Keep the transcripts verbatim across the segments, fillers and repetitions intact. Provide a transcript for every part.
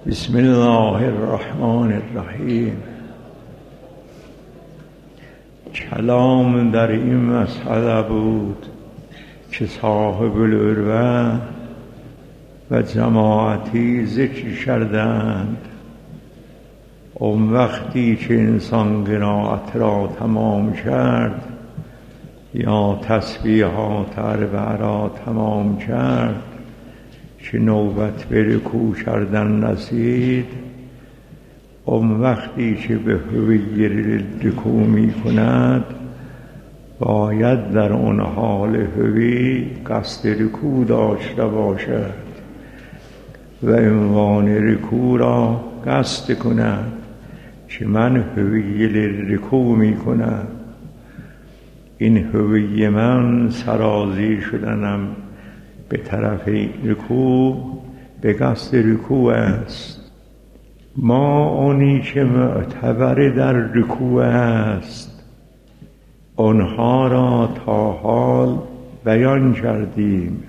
بسم الله الرحمن الرحیم. کلام در این مسئله بود که صاحب العروة و جماعتی ذکر کردند. اون وقتی که انسان قرائت را تمام کرد یا تسبیحات اربع را تمام کرد که نوبت به رکوع کردن رسید، اون وقتی که به هوی رکوع می کند باید در اون حال هوی قصد رکوع داشته باشد و عنوان رکوع را قصد کند که من هوی رکوع می کنم. این هوی من سرازیر شدنم به طرف رکوع به قصد رکوع است. ما اونی که معتبر در رکوع است آنها را تا حال بیان کردیم.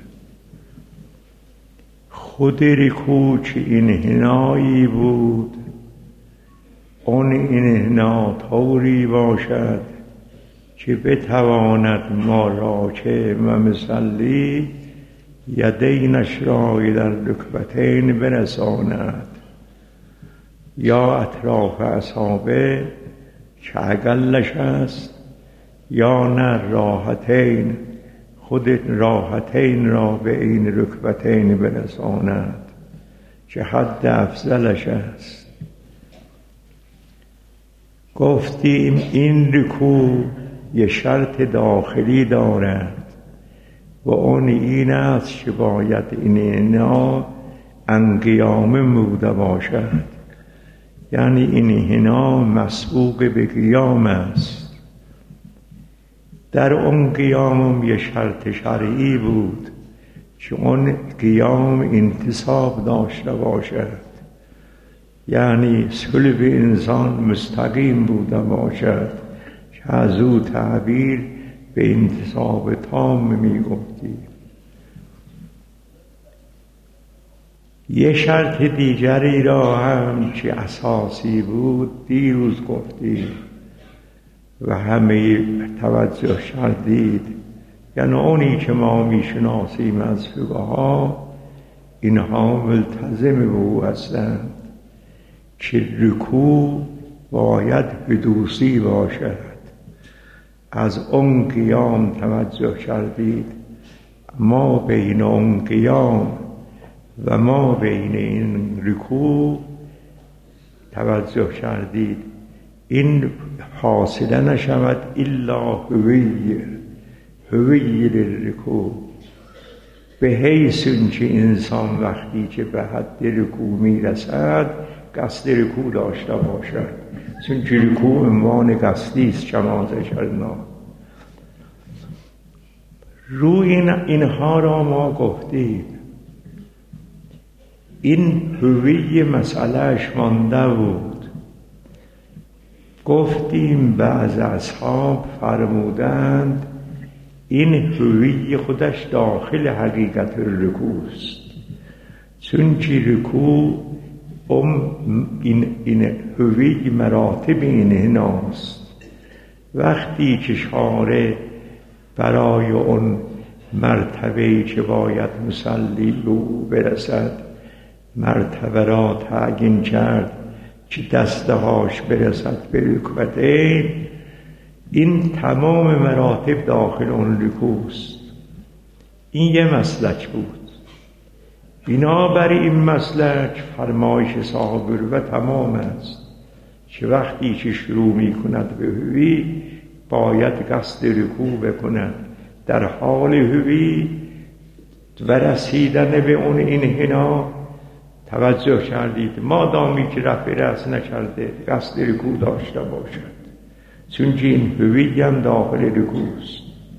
خود رکوع که انحنایی بود، اون انحنا طوری باشد که بتواند ما راکع و مصلی یدینش را در رکبتین برساند یا اطراف اصابع که اقلش است، یا نه راحتین خود راحتین را به این رکبتین برساند که حد افضلش است. گفتیم این رکوع یه شرط داخلی دارد و اون این است که باید این انحنا انقیام بوده باشد، یعنی این انحنا مسبوق به قیام است. در اون قیام یه شرط شرعی بود که اون قیام انتصاب داشته باشد، یعنی صلب انسان مستقیم بوده باشد که از او تعبیر به انتصاب تام می گفتیم. یه شرط دیگری را هم که اساسی بود دیروز گفتیم و همه توجه کردید، یعنی اونی که ما می شناسیم از فقها اینها ملتزم به او هستند که رکوع باید حدوثی باشد. از اون قیام توجه کردید، ما بین اون قیام و ما بین این رکوع توجه کردید، این حاصله نشود الا هوی هوی رکوع، به حیث که انسان وقتی که به حد رکوع می رسد قصد رکوع داشته باشد، چون که رکوع عنوان قصدی است کما ذکرنا. روی این اینها را ما گفتیم. این هوی مسئلهش مانده بود. گفتیم بعض اصحاب فرمودند این هوی خودش داخل حقیقت رکوع است، چون که رکوع ام این, این هوی مراتب انحناست. وقتی که شارع برای اون مرتبه‌ای که باید مصلی به او برسد مرتبه را تعیین کرد که دستهاش برسد به رکبتین، این تمام مراتب داخل اون رکوع است. این یه مسلک بود. بنابر این مسلک فرمایش صاحب العروة تمام است که وقتی که شروع می کند به هوی باید قصد رکوع بکند. در حال هوی و رسیدن به اون انحنا توجه کردید، مادامی که رفع رأس نکرده قصد رکوع داشته باشد، چون که این هوی هم داخل رکوع است.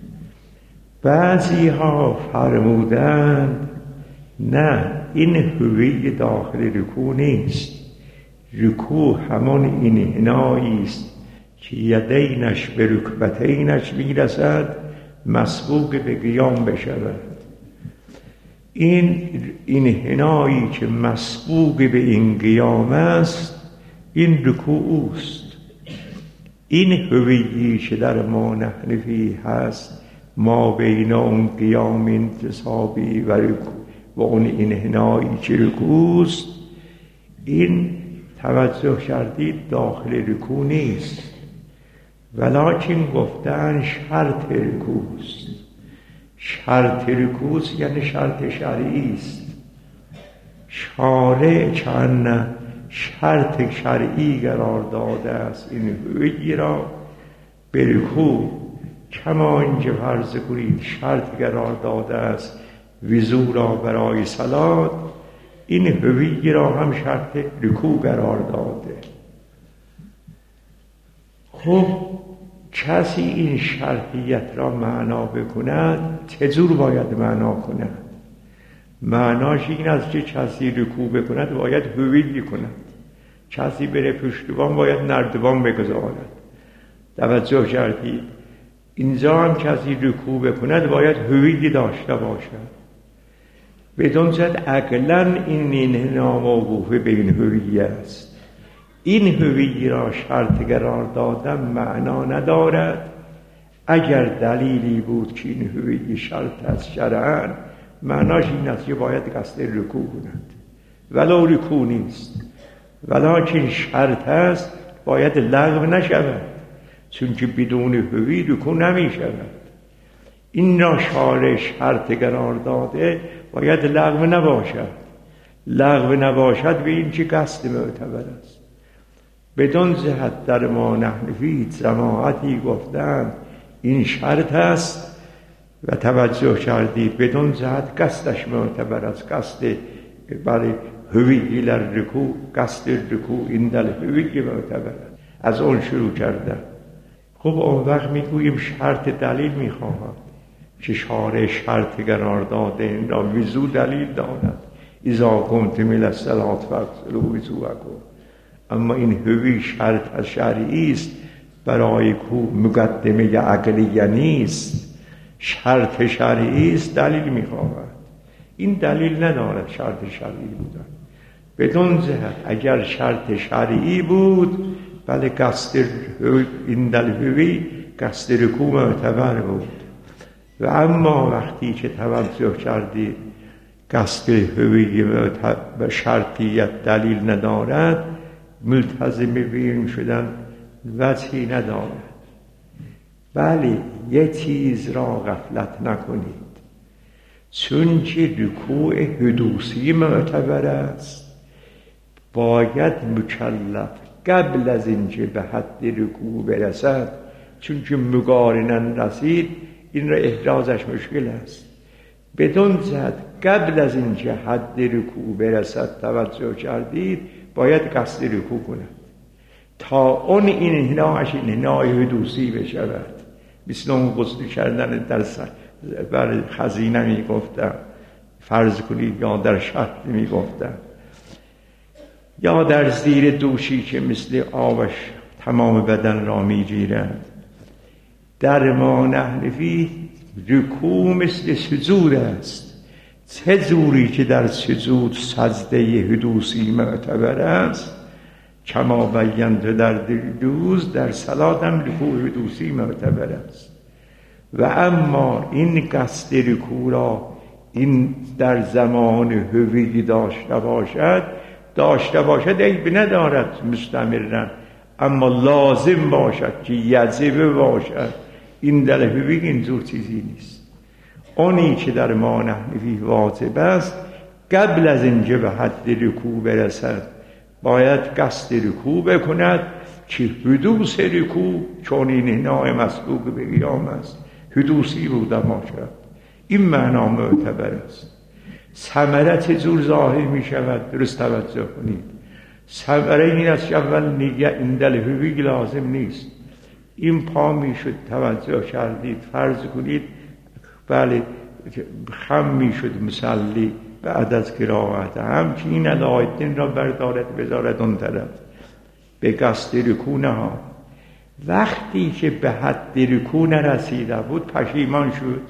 بعضی ها فرمودند نه، این هوی داخل رکوع نیست. رکوع همان انحنایی است که یدینش به رکبتینش میرسد مسبوق به قیام بشود. این این حنایی که مسبوق به این قیام است، این رکوع اوست. این هویی که در ما نحنفی هست، ما بین اون قیام انتصابی و رکوع و اون این حنایی که رکوعست، این توجه کردید داخل رکوع نیست، ولکن گفتن شرط رکوعست. شرط رکوع یعنی شرط شرعی است. شارع چون شرط شرعی قرار داده است این هویی را به رکوع، کما اینکه فرض کنید شرط قرار داده است وضو را برای صلات، این هویی را هم شرط رکوع قرار داده. خب کسی این شرطیت را معنا بکند چجور باید معنا کند؟ معناش این است که کسی رکوع بکند باید هویی کند. کسی بره پشتوان باید نردبان بگذارد. توجه کردید؟ اینجا هم کسی رکوع بکند باید هویی داشته باشد. بدون زد عقلاً این این ناموقوف به این هویی است. این هویی را شرط قرار دادن معنا ندارد. اگر دلیلی بود که این هویی شرط است شرعاً، معناش این است که باید قصد رکوع کند، ولو رکوع نیست، ولکن شرط است باید لغو نشود، چون که بدون هویی رکوع نمی شود. این را شارع شرط قرار داده باید لغو نباشد. لغو نباشد به این که قصد معتبر است. بدون جهت در ما نحنفی جماعتی گفتند این شرط است و توجه کردید بدون جهت قصدش معتبر است. قصد برای هویی در رکوع، قصد رکوع این در هویی معتبر است. از اون شروع کردن. خب اون وقت میگوییم شرط دلیل میخواهد که شارع شرط قرار داده این را وضو دلیل داند. اذا قمتم الی الصلاة فاغسلوا وجوهکم. اما این هوی شرط شرعی است، برای کو مقدمه عقلیه نیست، شرط شرعی است، دلیل میخواهد. این دلیل ندارد شرط شرعی بودن. بدون جهت اگر شرط شرعی بود بله قصد این دلیل قصد رکوع معتبر بود. و اما وقتی که توجه کردید قصد هوی و شرطیت دلیل ندارد، ملتزم بین شدن وجهی ندارد. بله یه چیز را غفلت نکنید، چون که رکوع حدوثی معتبر است، باید مکلف قبل از اینکه به حد رکوع برسد، چون که مقارناً رسید این را احرازش مشکل است. بدون جهت قبل از اینکه حد رکوع برسد توجه کردید باید قصد رکوع کند تا اون این هناش این هنای حدوثی بشود. مثل اون غسل کردن در بر خزینه می گفتم، فرض کنید، یا در شهر می گفتم، یا در زیر دوشی که مثل آبش تمام بدن را می گیرد. در ما نحنفی رکوع مثل سجود است. چه جوری که در سجود سجده حدوثی معتبر است، کما بیانت در دیروز در صلات هم رکوع حدوثی معتبر است. و اما این قصد رکوع را این در زمان هویی داشته باشد داشته باشد عیب ندارد مستمرن، اما لازم باشد که یجب باشد. این در هویی اینجور چیزی نیست. اونی که در ما نحنفی واجب است قبل از اینکه به حد رکوع برسد باید قصد رکوع بکند که حدوث رکوع چون این هنای مسبوق به قیام است حدوثی بوده باشد. این معنا معتبر است. ثمره چجور ظاهر می شود؟ درست توجه کنید. ثمره این است که اول نیگه این دل هوی لازم نیست. این پا می شد توجه کردید، فرض کنید بله خم می شد مصلی بعد از قرائت، همچنین علایالدین را بردارد بذارد اون طرف به قصد رکوع نهاد. وقتی که به حد رکوع نرسیده بود پشیمان شد،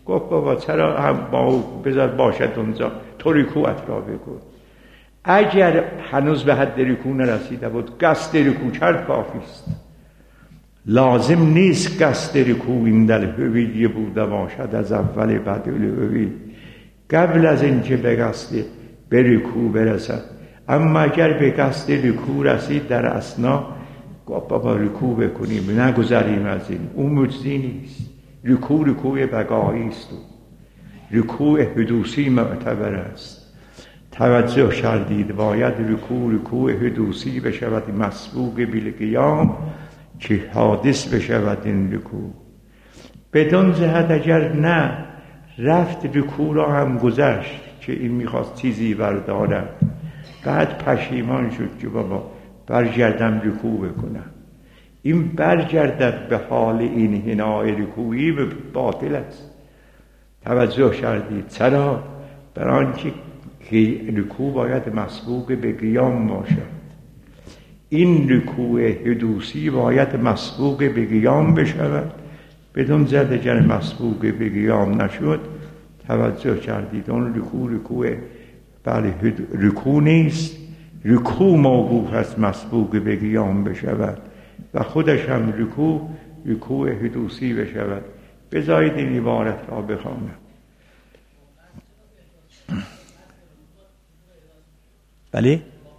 گفت بابا چرا هم با بذار باشد اونجا، تو رکوعت را بکن. اگر هنوز به حد رکوع نرسیده بود قصد رکوع کرد کافی است. لازم نیست قصد رکوع این در هویه بوده باشد از اول بدل هوی، قبل از اینکه به قصد به رکوع برسد. اما اگر به قصد رکوع رسید در اثنا گفت بابا رکوع بکنیم، نگذریم از این، اون مجزی نیست. رکوع رکوع بقایی است، رکوع حدوثی معتبر است. توجه کردید باید رکوع رکوع حدوثی بشود مسبوق بالقیام که حادث بشود این رکوع. بدون جهت اگر نه رفت رکوع را هم گذشت که این میخواست چیزی بردارد، بعد پشیمان شد که بابا برگردم رکوع بکنم، این برگردد به حال این حنای رکوعی به باطل است. توجه کردید چرا؟ برای آنکه رکوع باید مسبوق به قیام باشد. این رکوع حدوثی باید مسبوق به قیام بشود. بدون زد اگر مسبوق به قیام نشد، توجه کردید اون رکوع رکوع بله رکوع نیست. رکوع موقوف است مسبوق به قیام بشود و خودش هم رکوع رکوع حدوثی بشود. بذارید این عبارت را بخوانم. بله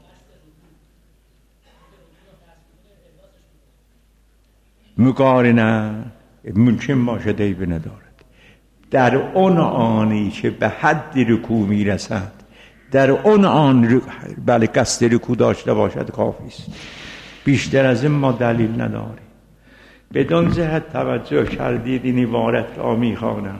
مقارنه ممکن باشد عیب ندارد. در اون آنی که به حد رکوع میرسد، در اون آن بله قصد رکوع داشته باشد کافی است. بیشتر از این ما دلیل نداریم. بدون جهت توجه کردید این عبارت را میخوانم.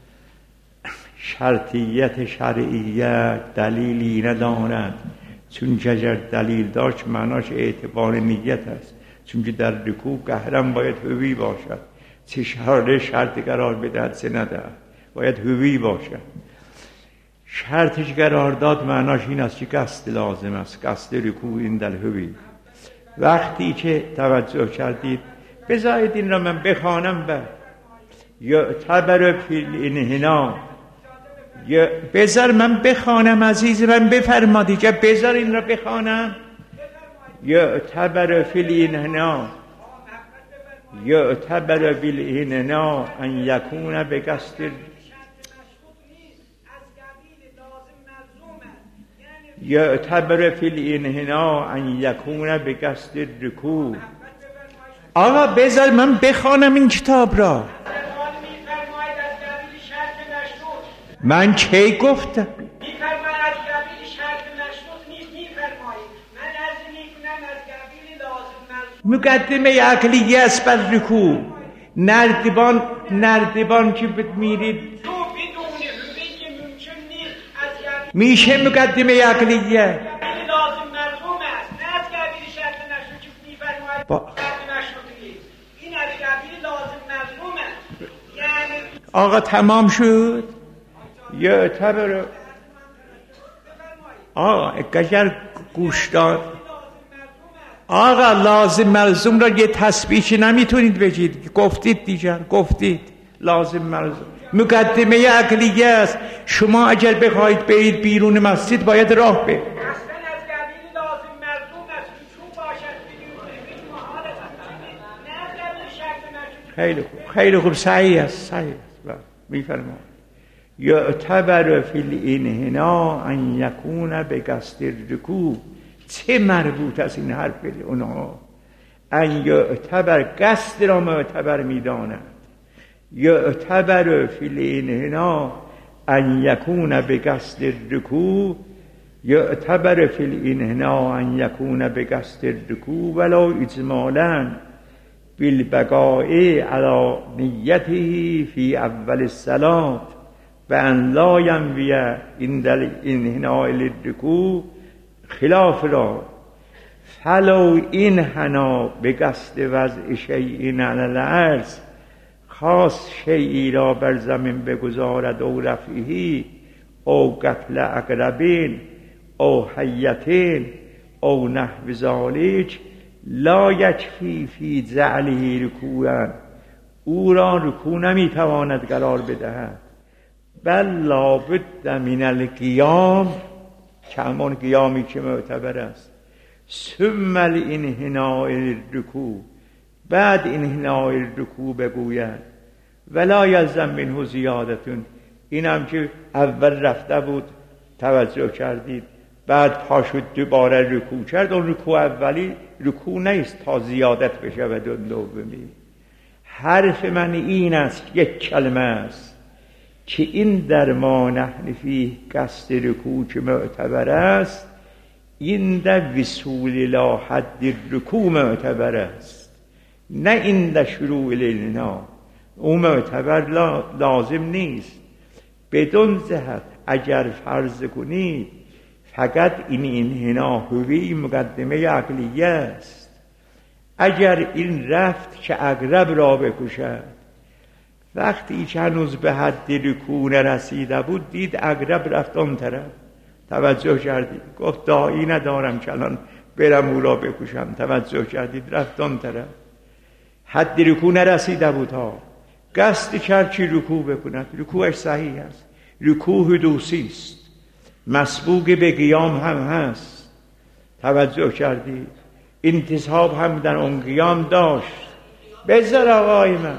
شرطیت شرعیت دلیلی ندارد، چون اگر دلیل داشت معناش اعتبار نیت است. چون که در رکوع قهرم باید هوی باشد، چه شرط شرط قرار بدهد چه ندهد، باید هوی باشد. شرطش قرار داد معناش این است که قصد لازم است، قصد رکوع این در هوی. وقتی که توجه کردید بذارید این را من بخوانم و یا تبر فی الانحنا، یا بذار من بخوانم عزیز من، بفرما دیگه بذار این را بخوانم. یا تبر فی الانحنا یا تبر بالانحنا ان یکون به قصد یا تبر فی الانحنا ان یکون به قصد رکوع. آقا بذار من بخوانم این کتاب را. من کی گفتم؟ مقدمه عقلیه است بر رکوع. نردبان نردبان که میرید میشه مقدمه عقلیه. آقا تمام شد. یا تبر آقا اگر گوش داد آقا لازم ملزوم را یه تثبیت نمیتونید بگید. گفتید دیگر گفتید لازم ملزوم مقدمه عقلیه است. شما اگر بخواید برید بیرون مسجد باید راه برید. خیلی خوب خیلی خوب صحیح است صحیح است. میفرمایید یعتبر فی الانحنا ان یکون به قصد الرکوع. چه مربوط است این حرف به اونها؟ ان یعتبر قصد را معتبر میداند. یعتبر فی الانحنا ان یکون به قصد الرکوع. یعتبر فی الانحنا ان یکون به قصد الرکوع ولو اجمالا بالبقاء علی نیته فی اول الصلاة و ان لا ینوی عند الانحناء للرکوع خلاف را. فلو این حنا به قصد وضع شیء علی الارض، خاص شیئی را بر زمین بگذارد او رفعه او قتل عقربین او حیتین او نحو ذالک لا یکفی فی جعله رکوعا. او را رکوع نمیتواند قرار بدهد. بل لابد من القیام، که همان قیامی که معتبر است، ثم الانحناء الرکوع، بعد انحناء الرکوع بگوید ولا یلزم منه زیادتون. این هم که اول رفته بود توجه کردید، بعد پا شد دوباره رکوع کرد، اون رکوع اولی رکوع نیست تا زیادت بشه و دومی. حرف من این است، یک کلمه است که این در ما نحن فیه قصد رکوع که معتبر است، این در وصول لا حد رکوع معتبر است، نه این در شروع الانحناء. اون معتبر لازم نیست. بدون جهت اگر فرض کنید فقط این انحناء هوی مقدمه عقلیه است، اگر این رفت که عقرب را بکشد، وقتی که هنوز به حد رکوع نرسیده بود دید عقرب رفت اون طرف، توجه کردید؟ گفت داعی ندارم که الان برم او را بکشم، توجه کردید؟ رفت اون طرف، حد رکوع نرسیده بود ها، قصد کرد که رکوع بکند. رکوعش صحیح است، رکوع حدوثی است، مسبوق به قیام هم هست، توجه کردید؟ انتصاب هم در اون قیام داشت. بذار آقای من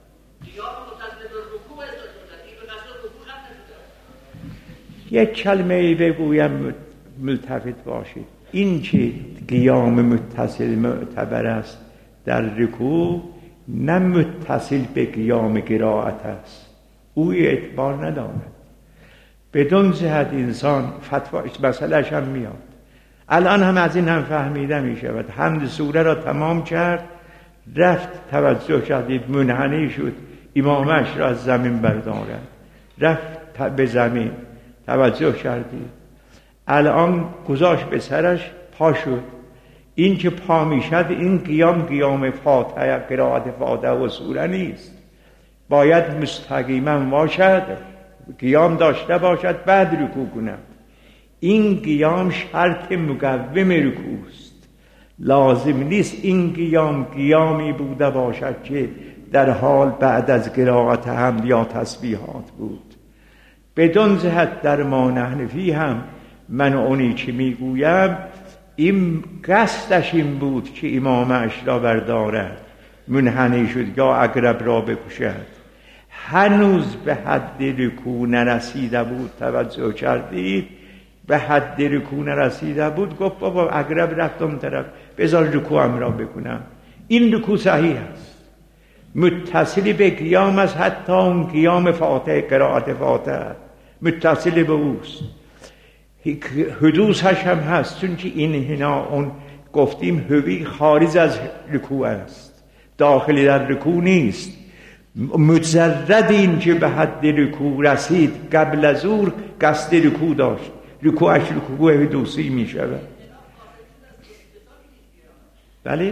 یک کلمه ای بگویم ملتفت باشید. این که قیام متصل معتبر است در رکوع، نه متصل به قیام قرائت است، او اعتبار ندارد. بدون جهت انسان فتوا مسئله‌اش هم میاد. الان هم از این هم فهمیده می شود. حمد سوره را تمام کرد، رفت، توجه کردید؟ منحنی شد، امامش را از زمین بردارد، رفت به زمین، توجه کردید؟ الان گذاشت به سرش، پا شد. این که پا میشد این قیام قیام فاتحه، قرائت فاتحه و سوره نیست، باید مستقیما باشد، قیام داشته باشد، بعد رکوع کند. این قیام شرط مقوم رکوع است. لازم نیست این قیام قیامی بوده باشد که در حال بعد از قرائت حمد یا تسبیحات بود. بدون جهت در ما نحن فیه هم من اونی که میگویم این قصدش این بود که امامش را بردارد، منحنی شد یا عقرب را بکشد، هنوز به حد رکوع نرسیده بود، توجه کردید؟ به حد رکوع نرسیده بود، گفت بابا عقرب رفت اون طرف، بذار رکوعم را بکنم. این رکوع صحیح است، متصل به قیام است، حتی اون قیام فاتحه، قرائت فاتحه متصل به اوست، حدوثش هم هست، چون که این هنا اون گفتیم هوی خارج از رکوع است، داخلی در رکوع نیست. مجرد این که به حد رکوع رسید قبل از او قصد رکوع داشت، رکوعش رکوع حدوثی می شود. بله؟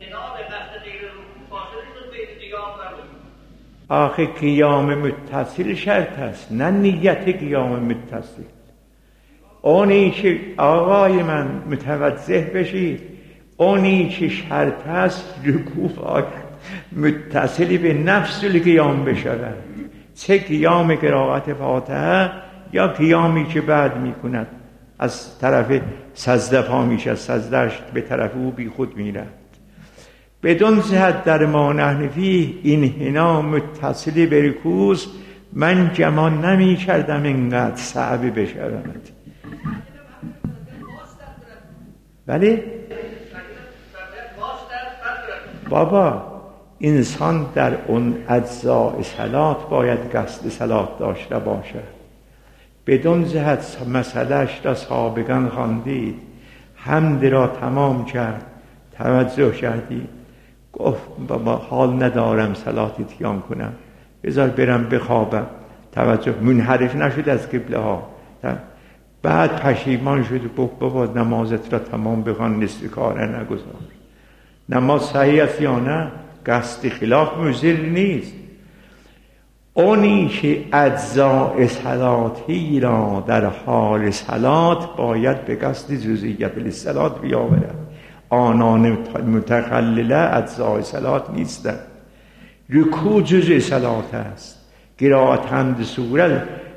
آخه قیام متصل شرط است، نه نیت قیام متصل. اونی که آقای من متوجه بشید، اونی که شرط است رکوع باید متصل به نفس القیام بشود، چه قیام قرائت فاتحه یا قیامی که بعد می کند، از طرف سجده پا میشه، سجدهش به طرف او بی خود میرد. بدون جهت در ما نحن فیه انحناء متصل به رکوع، من گمان نمی کردم اینقدر صعب بشود. ولی بابا انسان در اون اجزاء صلات باید قصد صلات داشته باشد. بدون جهت مسئلهش را سابقا خواندید، حمد را تمام کرد، توجه کردید، گفت بابا حال ندارم صلاتی تیام کنم، بذار برم بخوابم، توجه، منحرف نشد از قبله ها. بعد پشیمان شد، گفت بابا نمازت را تمام بخوان، نصف کاره نگذار. نماز صحیح است یا نه؟ قصد خلاف مضر نیست. اونی که اجزاء صلاتی را در حال صلات باید به قصد جزئیت الصلات بیاورد. آنان متخلله اجزاء صلات نیستند. رکوع جزء صلات است، قرائت حمد سوره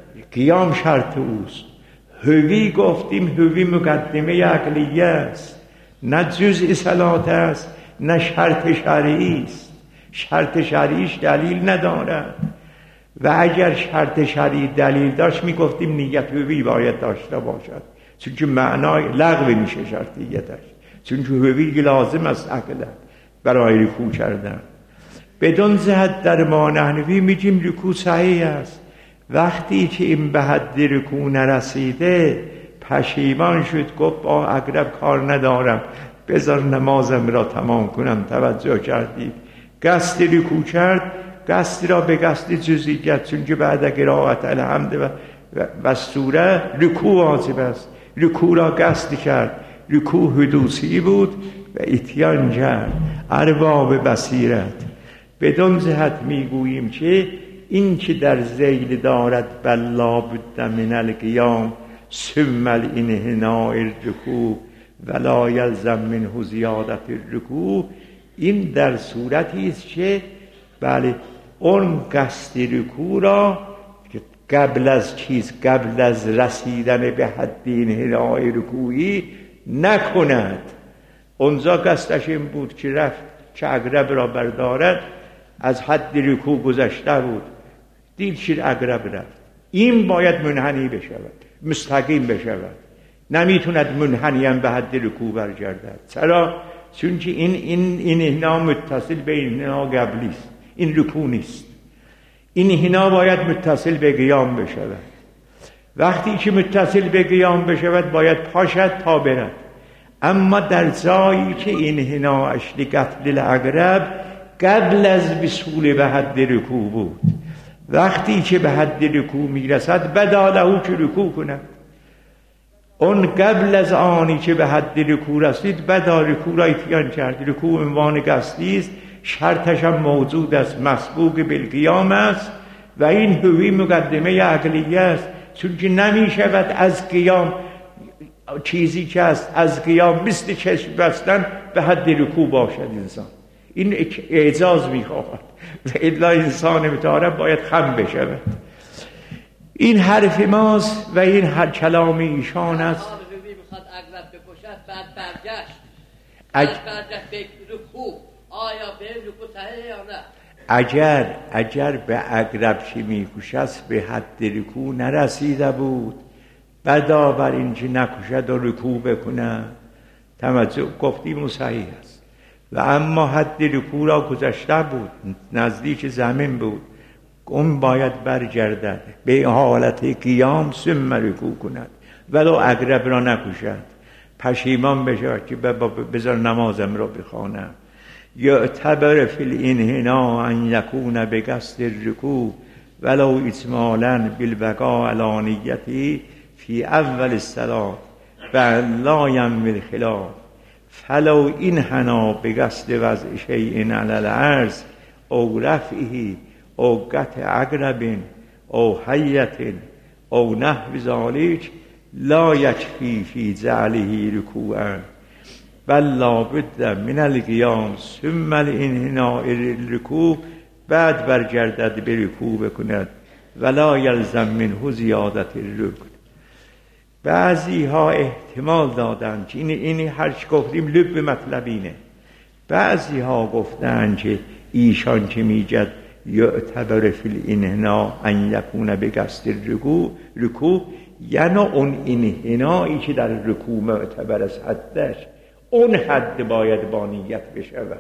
قیام شرط اوست. هوی گفتیم هوی مقدمه عقلیه است، نه جزء صلات است نه شرط شرعی است. شرط شرعیش دلیل ندارد و اگر شرط شرعی دلیل داشت میگفتیم نیت هوی باید داشته باشد، چون که معنای لغو میشه شرطیتش، چون که هوی لازم است عقلا برای رکوع کردن. بدون جهت در ما نحنوی میگیم رکوع صحیح است. وقتی که این به حد رکوع نرسیده پشیمان شد، گفت با عقرب کار ندارم، بذار نمازم را تمام کنم. توجه کردید؟ قصد رکوع کرد، قصد را به قصد جزئیت، چون که بعد قرائت الحمد و, و, و سوره رکوع واجب است. رکوع را قصد کرد، رکوع حدوثی بود و اتیان کرد ارباب بصیرت. بدون جهت میگوییم که این که در ذیل دارد بلا بد من القیام ثم الانحناء الرکوع ولا یلزم منه زیادت الرکوع، این در صورتی است که بله اون قصد رکوع را که قبل از چیز قبل از رسیدن به حد انحناء رکوعی نکند. اونجا قصدش این بود که رفت که عقرب را بردارد، از حد رکوع گذشته بود، دید که عقرب رفت. این باید منحنی بشود، مستقیم بشود، نمیتوند منحنی هم به حد رکوع برگردد. چرا؟ چون که این این این انحنا متصل به انحنا قبلی است، این رکوع نیست. این انحنا باید متصل به قیام بشود. وقتی که متصل به قیام بشود باید پاشد تا برد. اما در جایی که انحناش لقتل العقرب قبل از وصول به حد رکوع بود، وقتی که به حد رکوع میرسد بدا له که رکوع کند. اون قبل از آنی که به حد رکوع رسید بدا رکوع را اتیان کرد. رکوع عنوان قصدی است، شرطش هم موجود است، مسبوق بالقیام است و این هوی مقدمه عقلیه است، چون که نمی شود از قیام چیزی که است از قیام مثل چشم بستن به حد رکوع باشد انسان. این اعجاز میخواهد و الا انسان متعارف باید خم بشود. این حرف ماست و این هر کلام ایشان است. میخواد عقرب بکشد بعد برگشت اج... بعد برگشت به رکوع، آیا به رکوع صحیح یا نه؟ اگر اگر به عقرب چی میکشد به حد رکوع نرسیده بود، بدا بر این که نکشد و رکوع بکنه، توجه گفتیم صحیح است. و اما حد رکوع را گذشته بود، نزدیک زمین بود، اون باید برگردد به حالت قیام ثم رکوع کند ولو عقرب را نکشد، پشیمان بشه که بذار نمازم را بخوانم. یعتبر فی الانحناء ان یکون بقصد الرکوع ولو اجمالا بالبقاء علی نیته فی اول الصلاة و لا ینوی الخلاف، فلو انحنى بقصد وضع شیء علی العرض او رفعه او قطع عقرب او حیة او نحو ذلك لا یکفی فی جعله رکوعا بل لا بد من القیام ثم الانحناء الرکوع، بعد برگردد به رکوع بکند ولا یلزم منه زیادت الرکن. بعضی ها احتمال دادند که این اینی هر چی گفتیم لب مطلب اینه. بعضی ها گفتند که ایشان که میگد یعتبر فی الانحناء ان یکون بقصد الرکوع رکوع، یعنی اون انحنایی که در رکوع معتبر است حدش، اون حد باید با نیت بشود.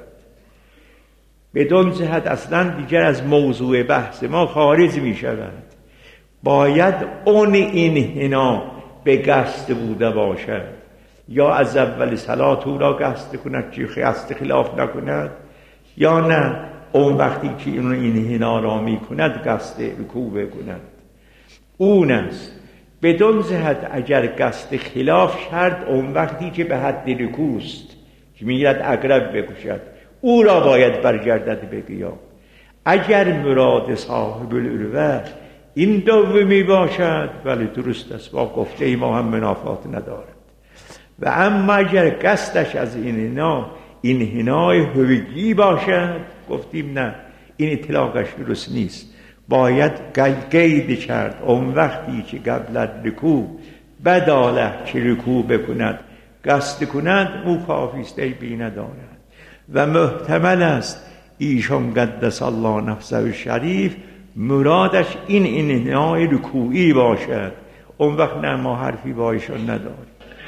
بدون جهت اصلا دیگر از موضوع بحث ما خارج می شود. باید اون انحنا به قصد بوده باشد، یا از اول صلات او را قصد کند که قصد خلاف نکند، یا نه اون وقتی که اون انحنا را می کند قصد رکوع بکند. اون است. بدون جهت اگر قصد خلاف شرط اون وقتی که به حد رکوع است که میگرد عقرب بکشد، او را باید برگردد به قیام. اگر مراد صاحب العروه این دومی باشد ولی درست است، با گفته ما هم منافات ندارد. و اما اگر قصدش از انحنا انحنای هویگی باشد، گفتیم نه، این اطلاقش درست نیست. باید قید کرد اون وقتی که قبل رکوع بداله که رکوع بکند قصد کند او کافی است، عیبی ندارد. و محتمل است ایشان قدس الله نفسه شریف مرادش این انحنای رکوعی باشد، اون وقت نه ما حرفی با ایشان نداریم.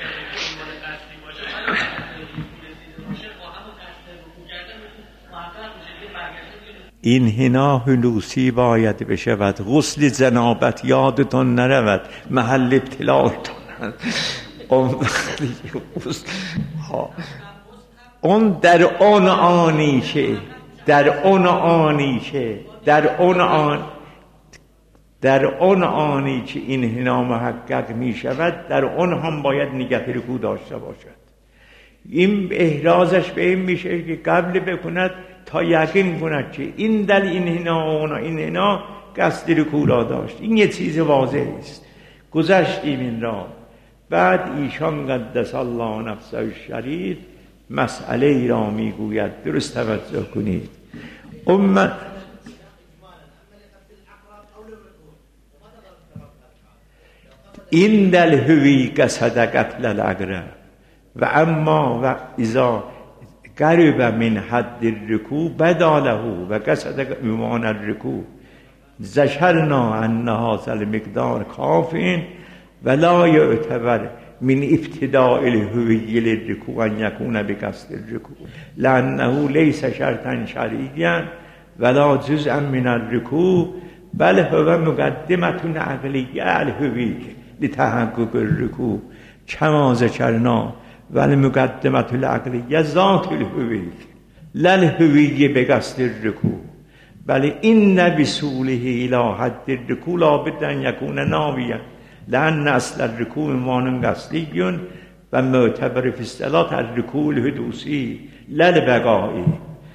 این انحنا حلوسی باید بشود، غسل جنابت یادتون نرود محل ابتلایتون اون اون در اون آنی که در اون آنی که در اون آن در اون آنی که این انحنا محقق می شود در اون هم باید نیت رکوع داشته باشد. این احرازش به این میشه که قبل بکند تا یقین کند که این در این انحنا و این انحنا قصد رکوع را داشت. این یه چیز واضح است، گذشتیم این را. بعد ایشان قدس الله نفسه شریف مسئله ای را میگوید، درست توجه کنید. امت این دل هوی قصد قتل العقرب و اما و اذا قرب من حد الرکوع بداله و قصد ایمان الرکوع ذکرنا ان هذا المقدار کافین ولا یعتبر من ابتداء الهوی للرکوع ان یکون بقصد الرکوع لانه لیس شرطا شرعیا ولا جزءا من الرکوع بل هو مقدمة عقلیه الهوی لتحقق الرکوع کما ذکرنا ولی مقدمت العقلیه ذات الهوی للهوی بقصد الرکوع بل این بسوله الى حد الرکوع لابد ان یکون ناویا لان اصل الرکوع مان قصدی و معتبر فی الصلاة الرکوع الحدوثی للبقایی.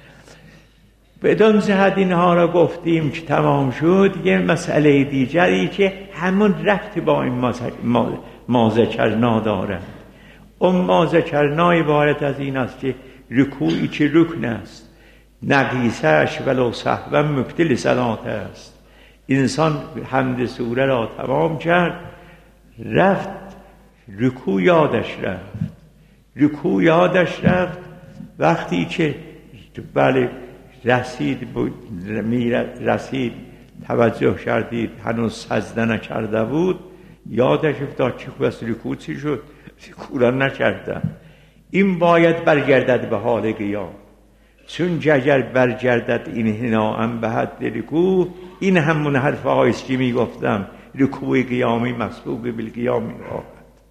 بدون جهت اینها را گفتیم که تمام شد. یه مسئله دیگری که همون رفت با این ما ذکرنا دارد. اون ما ذکرنا عبارت از این است که رکوعی که رکن است نقیصه‌اش ولو سهوا مبطل صلات است. انسان حمد سوره را تمام کرد، رفت رکوع یادش رفت رکوع یادش رفت وقتی که بله رسید بود رسید توجه کردید هنوز سجده نکرده بود، یادش افتاد که بس رکوع چی شد، رکوع را نکردم. این باید برگردد به حال قیام، چون اگر برگردد این انحناء به حد رکوع، این همون حرف هایست که می گفتم رکوع قیامی مسبوق بالقیام می خواهد.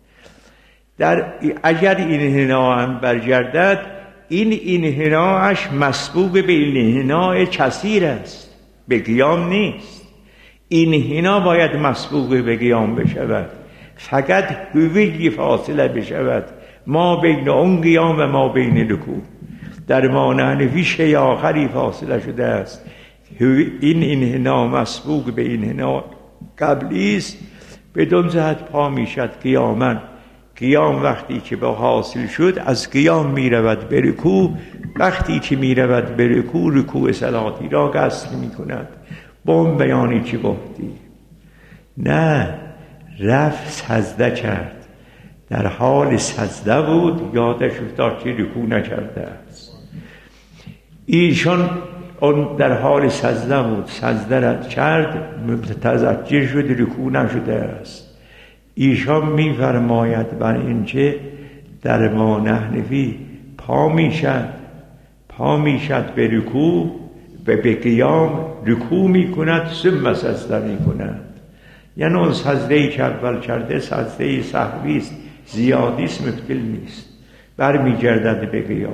در اگر این انحناء برگردد، این انحناءش مسبوق به این انحناء کثیر است، به قیام نیست. این انحناء باید مسبوق به قیام بشود، فقط هویی فاصله بشود ما بین اون قیام و ما بین رکوع. در مانع شیء آخری فاصله شده است. این انحناء مسبوق به انحناء قبلی است، بدون جهت پا میشد قیاما. قیام وقتی که به حاصل شد از قیام می رود به رکوع، وقتی که می رود به رکوع رکوع صلاتی را قصد می کند. با اون بیانی که گفتی نه رفت سجده کرد، در حال سجده بود یادش افتاد که رکوع نکرده است. ایشان اون در حال سجده بود، سجده را کرد، متذکر شد رکوع نشده است. ایشان می فرماید بر اینکه در ما نحنفی پا می شد پا می شد به رکوع و به قیام رکوع می کند ثم سجده می کند. یعنی اون سجده‌ای که اول کرده سجده سهوی است، زیادی است، مبطل نیست، بر می گردد به قیام.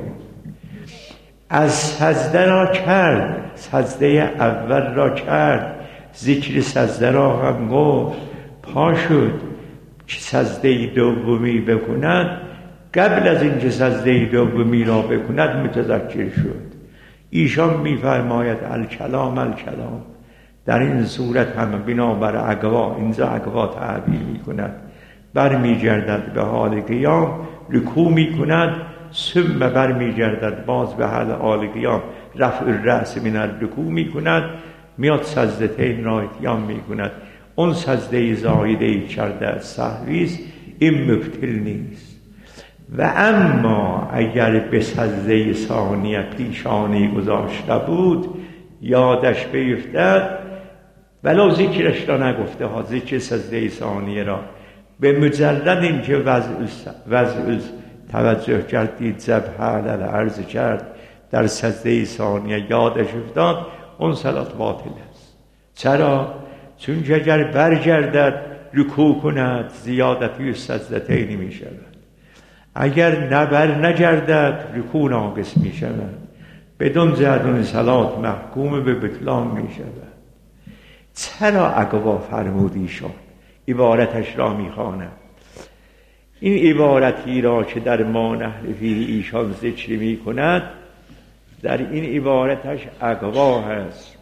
از سجده را کرد، سجده اول را کرد، ذکر سجده را هم گفت، پا شد که سجده دومی بکند. قبل از اینکه سجده دومی را بکند متذکر شد. ایشان می‌فرماید الکلام الکلام، در این صورت هم بنابر اقوا، اینجا اقوا تعبیر می‌کند، برمیگردد به حال قیام، رکوع می‌کند، ثم برمیگردد باز به حال قیام، رفع الرأس من الرکوع می‌کند، میاد سجدتین را اتیان میکند. اون سجده زایده کرده از سهویست، این مبطل نیست. و اما اگر به سجده ثانیه پیشانی گذاشته بود یادش بیفتد، ولو ذکرش را نگفته ها، ذکر سجده ثانیه را به مجرد اینکه وضع توجه کردید ذبح علی الارض کرد در سجده ثانیه یادش افتاد، اون صلات باطل است. چرا؟ چون اگر برگردد رکوع کند زیادتی سجدتین می شود، اگر نبر نگردد رکوع ناقص می شود، بدون زیادون صلات محکوم به بطلان می شود. چرا اقوا فرمودی شد؟ عبارتش را می خواند. این عبارتی را که در ما نحلفی ایشان ذکر می کند، در این عبارتش اقوا هست.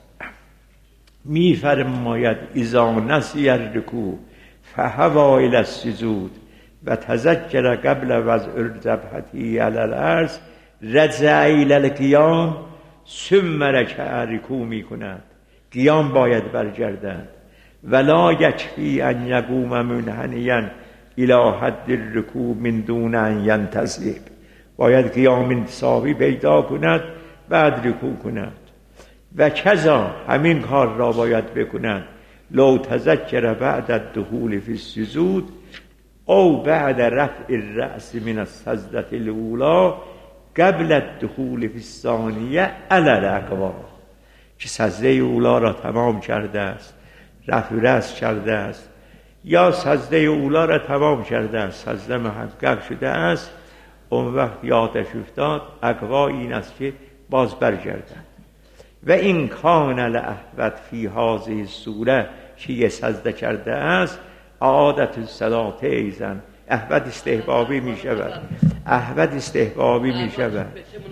می فرماید اذا نسی الرکوع فهوی الی السجود و تذکر قبل وضع الجبهتی علی الارض رجع الی القیام ثم رکع، رکوع می کند، قیام باید برگردد. ولا یکفی ان یقوم منحنیا الی حد الرکوع من دون ان ینتصب، باید قیام انتصابی پیدا کند بعد رکوع کند. و کذا همین کار را باید بکند لو تذکر بعد الدخول فی السجود او بعد رفع الرأس من السجدة الاولی قبل الدخول فی الثانیه علی الاقوا، که سجده اولا را تمام کرده است، رفع رأس کرده است، یا سجده اولا را تمام کرده است، سجده محقق شده است، اون وقت یادش افتاد، اقوا این است که باز برگردد. و این کان الاحوط فی هذه الصوره که یه سجده کرده است عادت الصلات ایضا، احوط استحبابی می شود، احوط استحبابی می شود.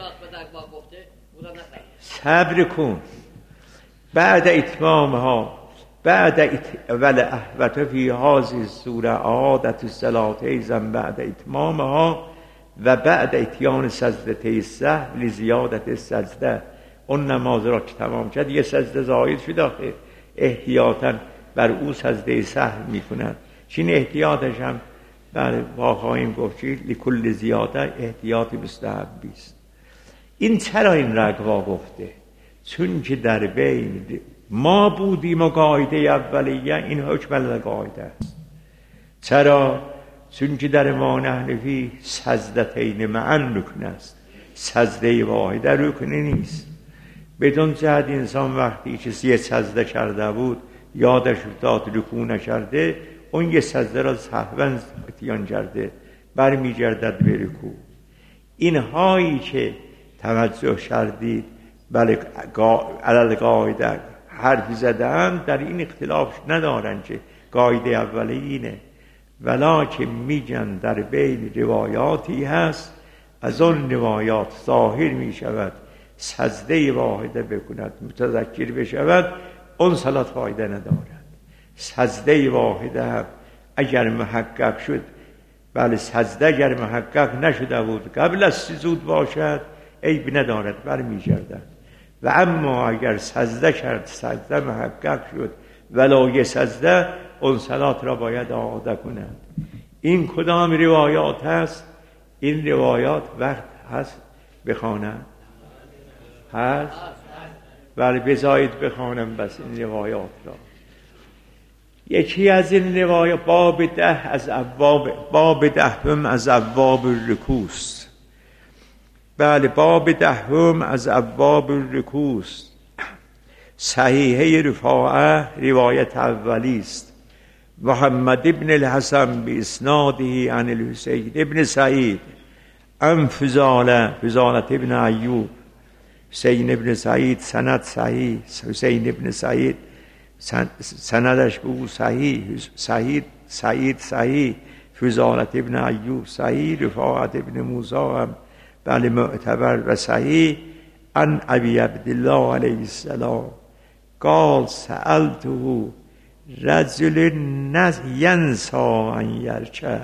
صبر کن بعد اتمامها، بعد ات... ول احوط فی هذه الصوره عادت الصلات ایضا بعد اتمامها و بعد اتیان سجدته السهو لزیادت السجده. اون نماز را که تمام کرد یه سجده زاید شد، آخه احتیاطاً بر او سجده سهو میکنند. چین احتیاطش هم بر واقعیم گفت لکل زیاده احتیاطی مستحبی است. این چرا این رگوا گفته؟ چون که در بین ما بودیم و قاعده اولیه این حکم القاعده است. چرا؟ چون که در ما نحنفی سجدتین معا رکن است، سجده واحده رکن نیست. بدون جهت انسان وقتی که یه سجده کرده بود یادش افتاد رکوع نکرده، اون یه سجده را سهوا اتیان کرده، برمی گردد به رکوع. اینهایی که توجه کردید بله علل قاعده حرفی زدن، در این اختلاف ندارن که قاعده اولی اینه، ولکن میگن در بین روایاتی هست، از اون روایات ظاهر می شود سجده واحده بکند متذکر بشود، اون صلات فایده ندارد. سجده واحده هم اگر محقق شد، بله سجده اگر محقق نشده بود قبل از سجود باشد عیب ندارد، برمی گردد. و اما اگر سجده کرد، سجده محقق شد ولو یه سجده، اون صلات را باید اعاده کند. این کدام روایات هست؟ این روایات وقت هست بخوانم هست؟ ولی بذارید بخوانم بس این روایات را. یکی از این روایات باب ده از ابواب، باب دهم از ابواب الرکوع است. بله باب دهم از ابواب الرکوع است. صحیحه رفاعه روایت اولی است. محمد ابن الحسن باسناده عن الحسین ابن سعید عن فضاله فضاله ابن ایوب، حسین ابن سعید سند صحیح، حسین ابن سعید سندش به او صحیح، سعید سعید صحیح، فضاله ابن ایوب صحیح، رفاعت ابن موسی هم بله معتبر و صحیح. عن ابی عبدالله علیه السلام قال سألته رجل ینسا ان یرکع،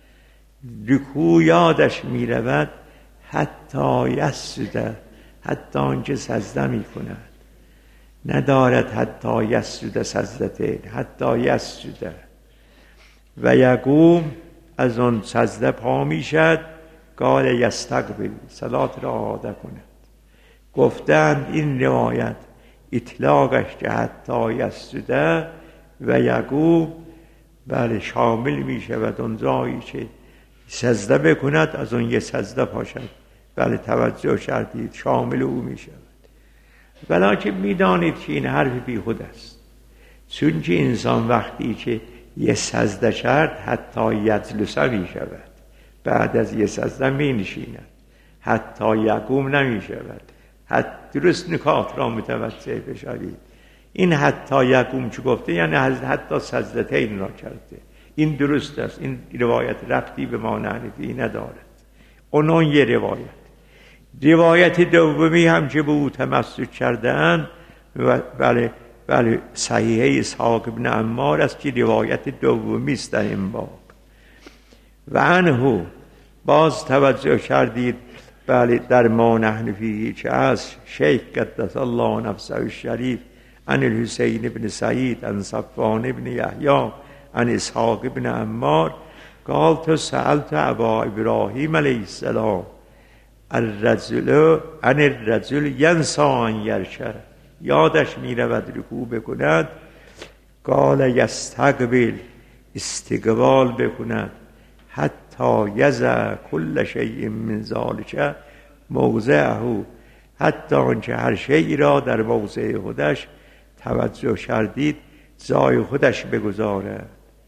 رکوع یادش می رود حتی یسجد، حتی آنکه سجده می کند. ندارد حتی یسجد سجدتین، حتی یسجد و یقوم، از آن سجده پا میشد. قال یستقبل، صلات را اعاده کند. گفتند این روایت اطلاقش که حتی یسجد و یقوم بله شامل می شود اون جایی که سجده بکند از اون یه سجده پاشد. بله توجه کردید شامل او می شود. ولیکن می دانید که این حرف بیخود است، چون که انسان وقتی که یه سجده کرد حتی یجلسه می شود، بعد از یه سجده می نشیند، حتی یقوم نمی شود. حتی درست نکات را متوجه بشوید. این حتی یقوم چه گفته یعنی حتی سجدتین را کرده. این درست است. این روایت ربطی به مانعی ندارد. اونون یه روایت. روایت دومی هم که به او تمسک کردن و بله بله صحیحه اسحاق ابن عمار است که روایت دومی است در این باب. و عنه باز توجه کردید بله در ما نحن فیه چه از شیخ قدس الله نفسه الشریف عن الحسین ابن سعید عن صفوان ابن یحیی عن اسحاق ابن عمار قال تو سألت ابا ابراهیم علیه السلام الرجل عن الرجل ینسی ان یرکع، یادش می رود رکوع بکند. قال یستقبل، استقبال بکند. حتی یضع کل شیء من ذلک موضعه، حتی آنچه هر شیء را در موضع خودش توجه کردید جای خودش بگذارد.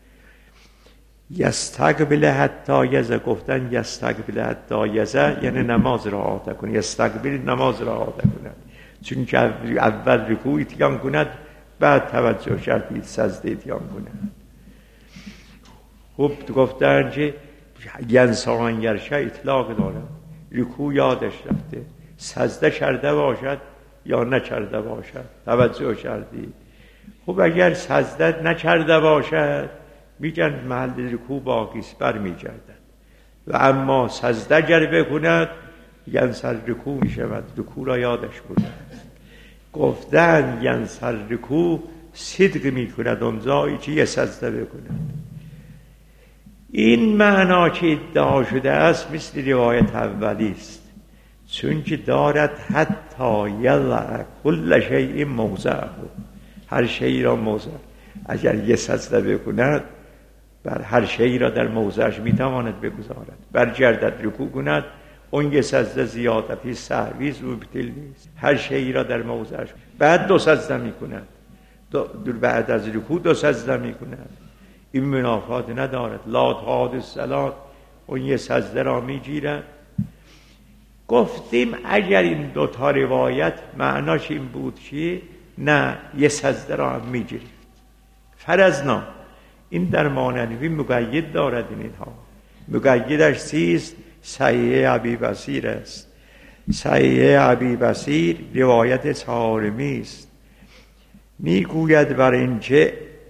یستقبل حتی یضع، گفتن یستقبل حتی یضع یعنی نماز را اعاده کند. یستقبل نماز را اعاده کند، چون که اول رکوع اتیان کند بعد توجه کردید سجده اتیان کند. خب گفتن که ینسی ان یرکع اطلاق دارد، رکوع یادش رفته، سجده کرده باشد یا نکرده باشد. توجه کردید. خب اگر سجده نکرده باشد میگن محل رکوع باقی است، بر میگردد. و اما سجده گر بکند ینسی رکوع میشود، رکوع را یادش بود. گفتن ینسی رکوع صدق میکند اون جایی که یه سجده بکند. این معنا که ادعا شده است مثل روایت اولی است، چون که دارد حتی یضع کل شیء موضعه، هر شیء را موضع. اگر یه سجده بکند بر هر شیء را در موضعش میتواند بگذارد. برگردد رکوع کند اون یه سجده زیادتی سهوی مبطل نیست. هر شیء را در موضعش، بعد دو سجده میکند، بعد از رکوع دو سجده میکند. این منافات ندارد. لا تعاد الصلاة، اون یه سجده را میگیرد. گفتیم اگر این دوتا روایت معناش این بود که نه یه سجده را هم میگیرید، فرضنا این در مانوی مقید دارد. اینها مقیدش چیست؟ صحیح ابی بصیر است. صحیح ابی بصیر روایت چهارمی است. میگوید بر اینکه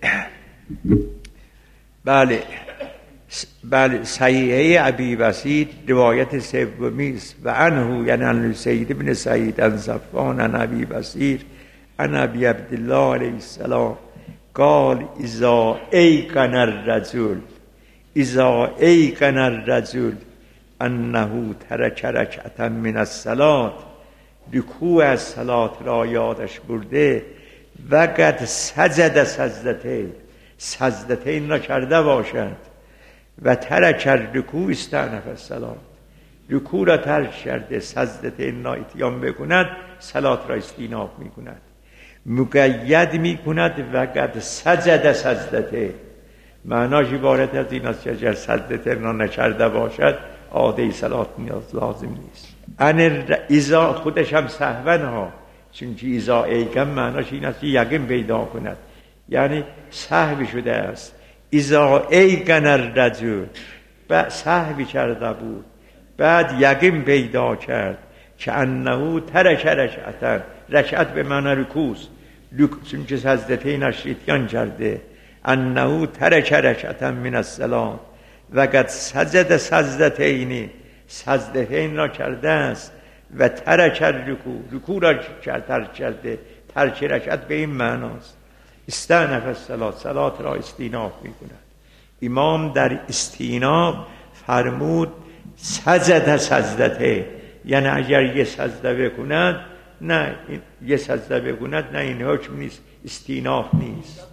بله بله صحیحه ابی بصیر روایت سومی است. و عنه یعنی عن سید ابن سعید عن صفوان عن ابی بصیر عن ابی عبدالله علیه السلام قال اذا ایقن الرجل اذا ایقن الرجل انه ترک رکعتا من الصلاة، رکوع از صلات را یادش برده و قد سجد سجدتین، سجدتین را کرده باشد و ترک رکوع استأنف الصلاة، رکوع را ترک کرده سجدتین را اتیان بکند صلات را استیناف میکند. مقید میکند و قد سجد سجدتین، معناش عبارت از این است که اگر سجدتین را نکرده باشد عاده صلات نیاز لازم نیست. ان اذا خودش هم سهوا ها، چون که اذا ایقن معناش این است که یقین پیدا کند، یعنی سهو شده است. اذا ایقن الرجل، بعد سهوی کرده بود بعد یقین پیدا کرد که انه ترک رکعتا، رکعت به معنی رکوست، چون که سجدتین اتیان کرده، انه ترک رکعتا من الصلاة و قد سجد سجدتین، سجدتین را کرده است و ترک رکوع، رکوع را ترک کرده، ترک رکعت به این معناست. استأنف الصلاة، صلات را استیناف میکند. امام در استیناف فرمود سجد سجدته، یعنی اگر یه سجده بکند نه یه سجده بکند نه این حکم نیست، استیناف نیست.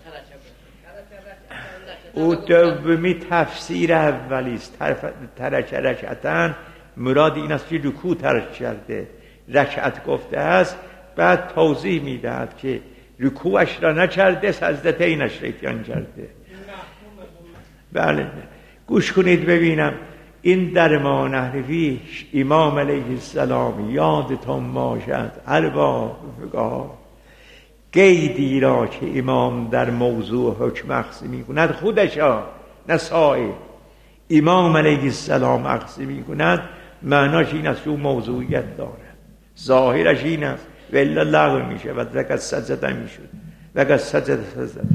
او دومی تفسیر اولیست. ترک رکعتن مراد این است که رکوع ترک کرده، رکعت گفته است، بعد توضیح میدهد که رکوعش را نکرده، سجدتینش را اتیان کرده. بله گوش کنید ببینم، این در ما نحرفیش امام علیه السلام یادتون باشد ارباب فقها قیدی را که امام در موضوع حکم اخذ می کند خودشا نه صاحب، امام علیه السلام اخذ می کند معناش این است که او موضوعیت دارد، ظاهرش این است و الا لغو می شود. وقت سجده می شود وقت سجده سجده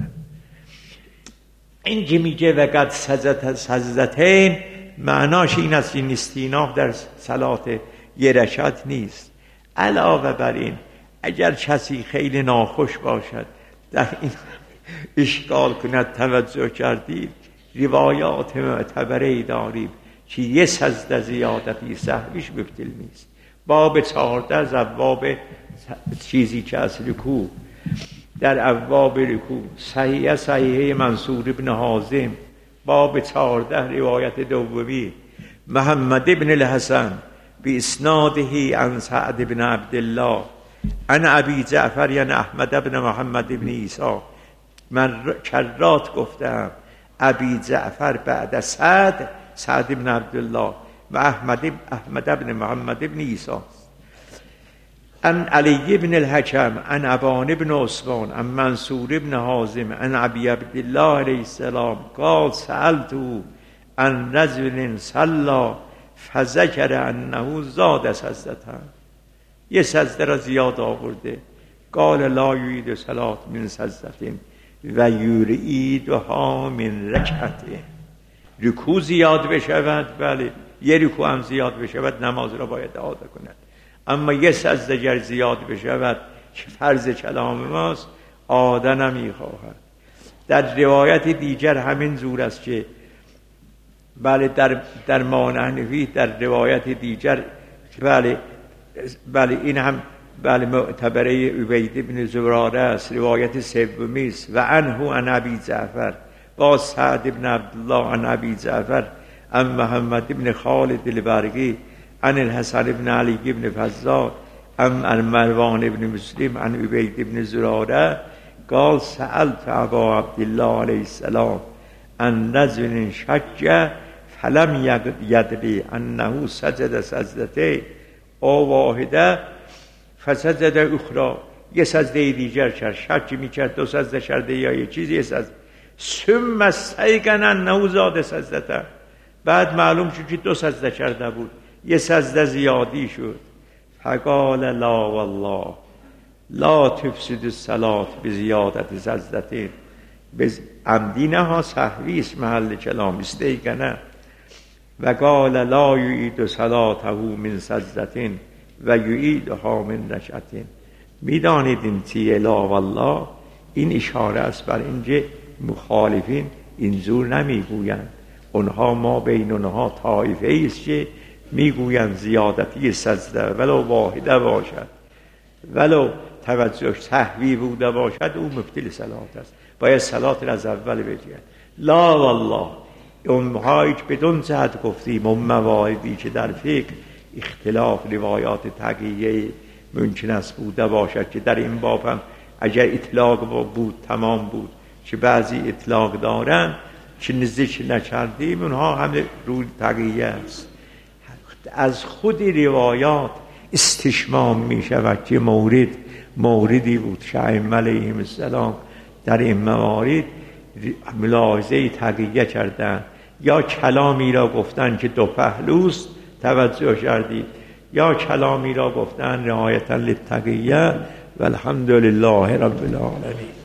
این که میگه وقت سجده سجدتین معناش این است این استیناف در صلات یه رکعت نیست. علاوه بر این اگر کسی خیلی ناخوش باشد در این اشکال کند، توجه کردید روایات معتبره داریم که یه سجده زیادتی سهویش مبطل نیست. باب چهارده از ابواب چیزی که از رکوع، در ابواب رکوع صحیح صحیحه منصور ابن حازم باب چهارده روایت دومی محمد ابن الحسن بی اسناده عن سعد بن عبدالله عن ابی جعفر یعنی احمد ابن محمد ابن عیسی. من کرات گفتم ابی جعفر بعد سعد سعد ابن عبدالله و احمد احمد ابن محمد ابن عیسی. عن علی ابن الحکم عن ابان ابن عثمان عن منصور ابن حازم عن ابی عبدالله علیه السلام قال سألته عن رجل صلی فذکر انه زاد سجدتان، یه سجده را زیاد آورده. قال لا یرید صلات من سجدتین و یریدها من رکعتین، رکوع زیاد بشود، بله یه رکوع هم زیاد بشود نماز را باید اعاده کند، اما یه سجده گر زیاد بشود که فرض کلام ماست اعاده نمیخواهد. در روایت دیگر همین زور است که بله در در مانحنفی در روایت دیگر بله بله این هم بله معتبره عبید بن زراره است، روایت سومی است. و عنه عن ابی جعفر با سعد بن عبدالله عن ابی جعفر عن محمد بن خالد البرقی عن الحسن بن علی بن فضال عن مروان بن مسلم عن عبید بن زراره قال سألت ابا عبدالله علیه السلام عن رجل شک فلم یدری انه سجد سجدتین او واحده فسجد اخرى، یه سجده دیگر کرد، شک میکرد دو سجده کرده یا یه چیزی، یه سجده ثم استیقن انه زاد سجدتین، بعد معلوم شد که دو سجده کرده بود، یه سجده زیادی شد. فقال لا والله لا تفسد الصلاة بزیادت سجدتین، بز عمدی نه ها سهوی است محل کلام استیقنه. و قال لا یعید صلاته من سجدتین و یعیدها من رکعتین. میدانید این چیه لا والله؟ این اشاره است بر اینکه مخالفین اینجور نمیگویند، اونها ما بین اونها طایفه است که میگویند زیادتی سجده ولو واحده باشد ولو توجه سهوی بوده باشد او مبطل صلات است، باید صلات را از اول بگیرد. لا والله اونهایی که بدون جهت گفتیم اون مواردی که در فقه اختلاف روایات تقیه ممکن است بوده باشد که در این باب هم اگر اطلاق بود تمام بود که بعضی اطلاق دارن که نزدیک نکردیم اونها همه روی تقیه است. از خود روایات استشمام می شود که مورد موردی بود که ائمه علیهم السلام در این موارد ملاحظه تقیه کردن، یا کلامی را گفتن که دو پهلوست، توجه کردید، یا کلامی را گفتن رعایتا للتقیه. والحمد لله رب العالمین.